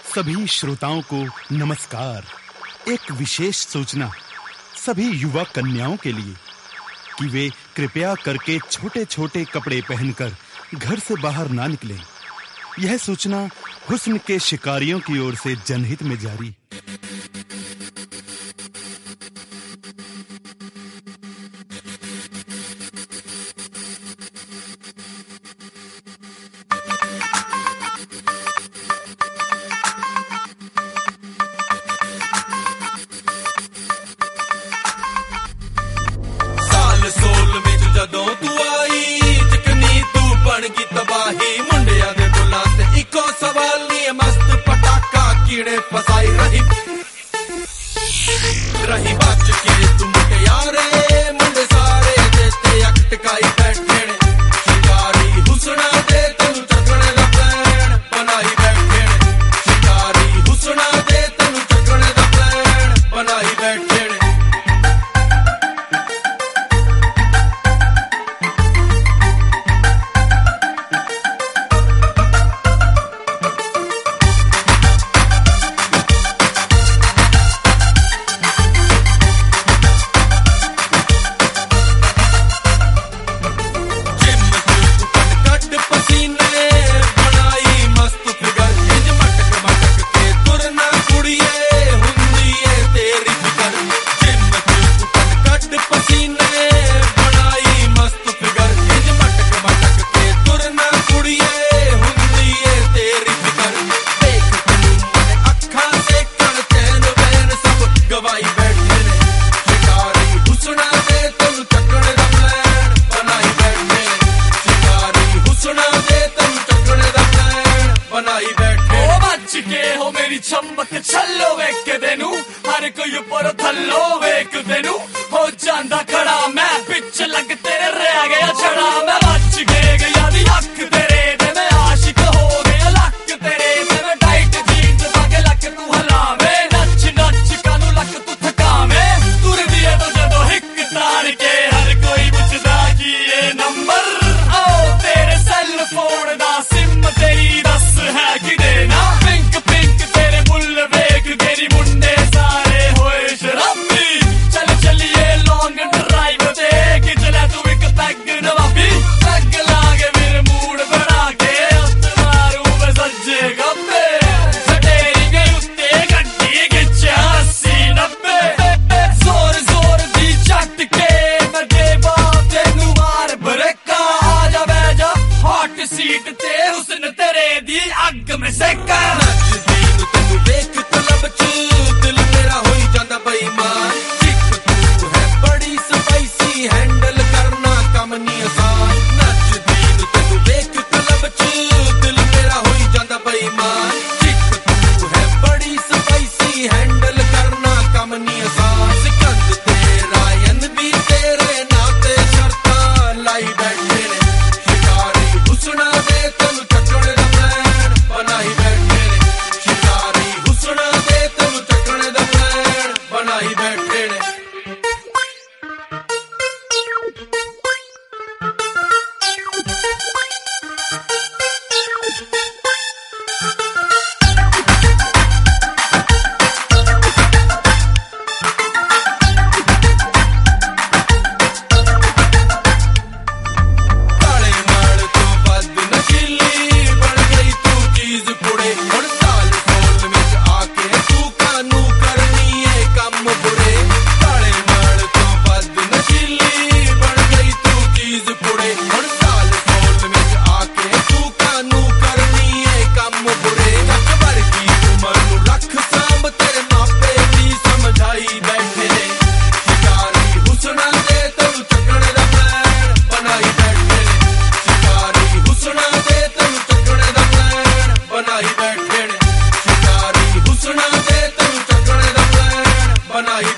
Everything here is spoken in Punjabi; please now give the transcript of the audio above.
सभी श्रोताओं को नमस्कार। एक विशेष सूचना सभी युवा कन्याओं के लिए कि वे कृपया करके छोटे-छोटे कपड़े पहनकर घर से बाहर ना निकलें। यह सूचना हुस्न के शिकारियों की ओर से जनहित में जारी। ਜਦੋਂ ਤੂੰ ਆਈ ਚਕਨੀ ਤੂੰ ਬਣ ਗਈ ਤਬਾਹੀ ਮੁੰਡਿਆਂ ਦੇ ਬੁੱਲਾਂ ਤੇ ਇੱਕੋ ਸਵਾਲ ਨਹੀਂ ਮਸਤ ਪਟਾਕਾ ਕੀੜੇ ਫਸਾਈ ਰਹੀ ਬਚ ਕੇ ਤੂੰ ਮੁਟਿਆਰੇ ਮੁੰਡੇ ਸਾਰੇ ਦੇ ਤੇ ਅੱਖ ਟਿਕਾਈ ਬੈਠੇ ਨੇ ਸ਼ਿਕਾਰੀ ਹੁਸਨਾ ਦੇ ਤੈਨੂੰ ਚੱਕਣੇ ਦਾ ਪਲਾਨ ਬਣਾਈ ਬੈਠੇ ਨੇ ਸ਼ਿਕਾਰੀ ਹੁਸਨਾ ਦੇ ਤੈਨੂੰ ਚੱਕਣੇ ਦਾ ਪਲਾਨ ਬਣਾਈ ਬੈਠੇ ਨੇ ਚਮਕ ਛੱਲੋ ਵੇਖਦੇ ਨੂੰ ਹਰ ਕੋਈ ਉੱਪਰ ਥੱਲੋ ਵੇਖਦੇ ਨੂੰ ਹੋ ਜਾਂਦਾ ਖੜਾ ਮੈਂ ਪਿੱਛੇ ਲੱਗ ਤੇਰੇ ਰਹਿ ਗਿਆ ਛੜਾ ਮੈਂ ਬਚ ਗਿਆ ਦੀ ਅੱਖ ਤੇਰੇ ਤੇ ਮੈਂ ਆਸ਼ਿਕ ਹੋ ਗਿਆ ਲੱਕ ਤੇਰੇ ਤੇ ਮੈਂ ਡਾਈਟ ਜੀਨਸ ਪਾ ਕੇ ਲੱਕ ਤੂੰ ਹਲਾਵੇਂ ਨੱਚ ਕਾਨੂੰ ਲੱਕ ਤੂੰ ਥਕਾਵੇਂ ਤੁਰਦੀ ਏ ਤੂੰ ਜਦੋਂ ਹਿੱਕ ਤਾਰ ਕੇ ਹਰ ਕੋਈ ਪੁੱਛਦਾ ਕੀ ਇਹ ਨੰਬਰ ਆਓ ਤੇਰੇ ਸੈੱਲ ਫੋਨ ਦਾ ਸਿਮ ਤੇਰੀ ਦੱਸ ਹੈ ਕਿਦੇ ਨਾ ਸੀਟ ਤੇ ਹੁਸਨ ਤੇਰੇ ਦੀ ਅੱਗ ਮੈਂ ਸੇਕਾ ਨੱਚਦੀ ਨੂੰ ਤੈਨੂੰ ਵੇਖ ਤਲਬ ਚ ਦਿਲ ਮੇਰਾ ਹੋਈ ਜਾਂਦਾ ਬੇਈਮਾਨ ਚਿੱਕ ਤੂੰ ਹੈ ਬੜੀ ਸਪਾਈਸੀ ਹੈਂਡਲ ਕਰਨਾ ਕੰਮ ਨਹੀਂ ਆਸਾਨ ਨੱਚਦੀ ਨੂੰ ਤੈਨੂੰ ਵੇਖ ਤਲਬ ਚ ਦਿਲ ਮੇਰਾ ਹੋਈ ਜਾਂਦਾ ਬੇਈਮਾਨ ਚਿੱਕ ਤੂੰ ਹੈ ਬੜੀ ਸਪਾਈਸੀ ਹੈਂਡਲ ਕਰਨਾ ਕੰਮ ਨਹੀਂ ਆਸਾਨ ਸਿਕੰਦ ਤੇ ਰਾਇਨ ਵੀ ਤੇਰੇ ਨਾਂ ਤੇ ਸ਼ਰਤਾਂ ਲਾਈ ਬੈਠੇ ਨੇ ਹੁਸਨਾ ਦੇ ਤੈਨੂੰ ਚੱਕਣੇ ਦਾ ਪਲਾਨ ਬਣਾਈ ਬੈਠੇ ਨੇ ਸ਼ਿਕਾਰੀ ਹੁਸਨਾ ਦੇ ਤੈਨੂੰ ਚੱਕਣੇ ਦਾ ਪਲਾਨ ਬਣਾਈ ਬੈਠੇ ਨੇ ਬਣਾਈ